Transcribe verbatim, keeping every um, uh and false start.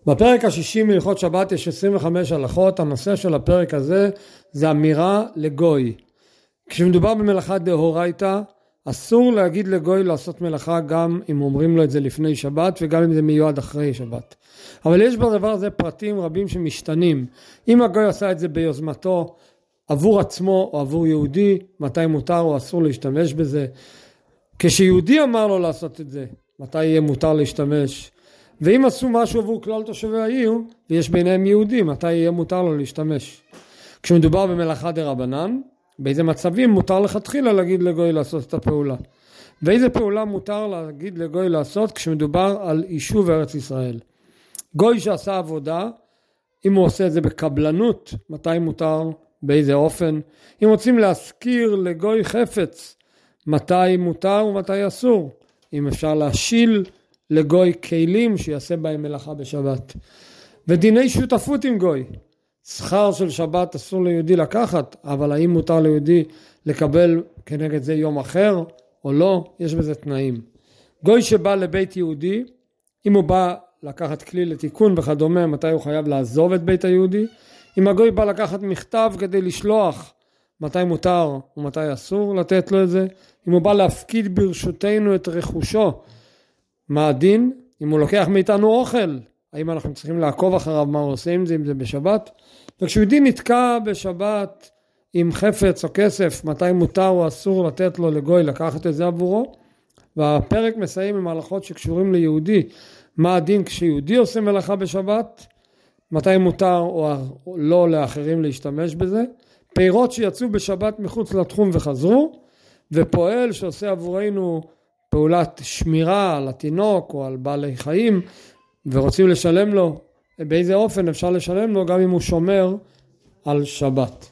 בפרק השישי מהלכות שבת יש עשרים וחמש הלכות. הנושא של הפרק הזה זה אמירה לגוי. כשמדובר במלאכה דאורייתא, אסור להגיד לגוי לעשות מלאכה גם אם אומרים לו את זה לפני שבת וגם אם זה מיועד אחרי שבת. אבל יש בדבר הזה פרטים רבים שמשתנים. אם הגוי עשה את זה ביוזמתו עבור עצמו או עבור יהודי, מתי מותר או אסור להשתמש בזה. כשיהודי אמר לו לעשות את זה, מתי יהיה מותר להשתמש. ואם עשו משהו עבור כלל תושבי העיר, ויש ביניהם יהודים, מתי יהיה מותר לו להשתמש. כשמדובר במלאכה דרבנן, באיזה מצבים מותר לכתחילה להגיד לגוי לעשות את הפעולה. ואיזה פעולה מותר להגיד לגוי לעשות כשמדובר על יישוב ארץ ישראל. גוי שעשה עבודה, אם הוא עושה את זה בקבלנות, מתי מותר, באיזה אופן. אם רוצים להזכיר לגוי חפץ, מתי מותר ומתי אסור. אם אפשר להשיל לגוי כלים שיעשה בהם מלאכה בשבת. ודיני שותפות עם גוי. שכר של שבת אסור ליהודי לקחת, אבל האם מותר ליהודי לקבל כנגד זה יום אחר או לא? יש בזה תנאים. גוי שבא לבית יהודי, אם הוא בא לקחת כלי לתיקון וכדומה, מתי הוא חייב לעזוב את בית היהודי? אם הגוי בא לקחת מכתב כדי לשלוח, מתי מותר ומתי אסור לתת לו את זה? אם הוא בא להפקיד ברשותנו את רכושו, מה הדין? אם הוא לוקח מאיתנו אוכל, האם אנחנו צריכים לעקוב אחריו מה הוא עושה עם זה, אם זה בשבת? וכשיהודי נתקע בשבת עם חפץ או כסף, מתי מותר או אסור לתת לו לגוי לקחת את זה עבורו? והפרק מסיים עם הלכות שקשורים ליהודי. מה הדין כשיהודי עושה מלאכה בשבת? מתי מותר או לא לאחרים להשתמש בזה? פירות שיצאו בשבת מחוץ לתחום וחזרו, ופועל שעושה עבורנו פעולת שמירה על התינוק או על בעלי חיים, ורוצים לשלם לו, באיזה אופן אפשר לשלם לו גם אם הוא שומר על שבת.